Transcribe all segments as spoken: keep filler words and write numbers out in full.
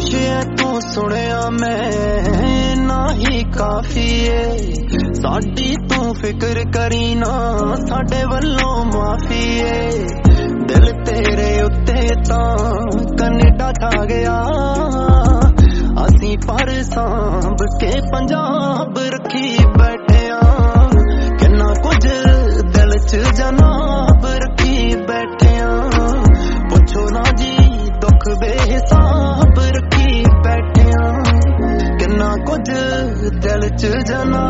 कुछ है तू सुनिया मैं ना ही काफी है साडी तू फिक्र करी ना साडे वल्लों माफी है दिल तेरे उत्ते तां कनेडा छा गया असी पर सांभ के पंजाब रखी बैठे आ किन्ना कुछ दिल च जनाब रखी बैठे आ पुछो ना जी दुख बेहिसाब रखी बैठे आ किन्ना कुछ दिल च जना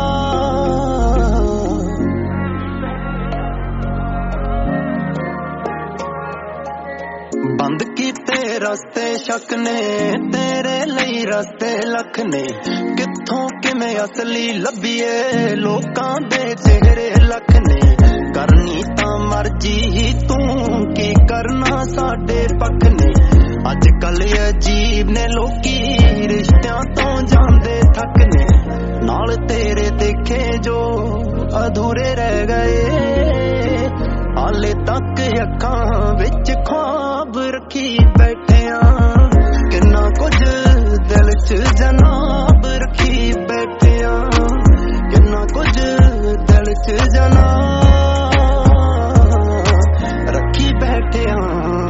बंद कीते रस्ते शक ने तेरे लई रस्ते लख ने कित्थों किवें असली लभीए लोकां दे चेहरे लख ने करनी तां मर्जी तू की करना साडे पख ने अज कल अजीब ने लोकी रिश्तियां तो जांदे थक ने नाल तेरे देखे जो अधूरे रह गए हाले तक अखां विच ख्वाब रखी बैठे आ किन्ना कुछ दिल च जनाब रखी बैठे आ किन्ना कुछ दिल च जनाब रखी बैठे आ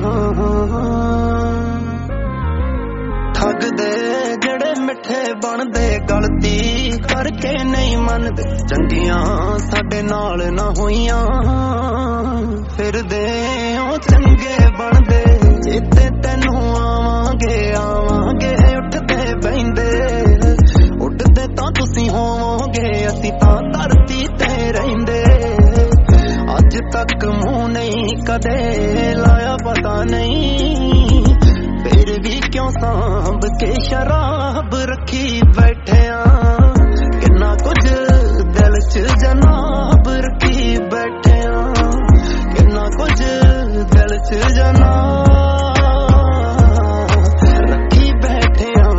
ठग दे जड़े मिठे बनदे गलती करके नहीं मनदे चंगियां साडे नाल ना होइयां फिर दे ओ चंगे बनदे जिते तैनू आवांगे आवांगे उठदे बहिंदे उठदे तां तुसी होवोगे असीं तां धरती ते रहिंदे अज तक मुंह नहीं कदे लाया पता नहीं फिर भी क्यों सांभ के शराब रखी बैठे आ किन्ना कुछ दिल च जनाब रखी बैठे आ किन्ना कुछ दिल च जनाब रखी बैठे आ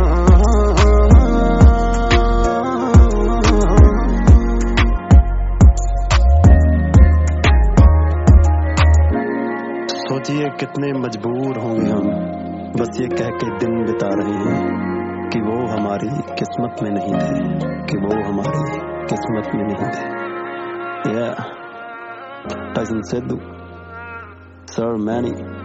सोचिए कितने मजबूर होंगे हम बस ये कह के दिन बिता रहे हैं कि वो हमारी किस्मत में नहीं थे कि वो हमारी किस्मत में नहीं थे। Yeah, Tyson Sidhu, Sir Manny.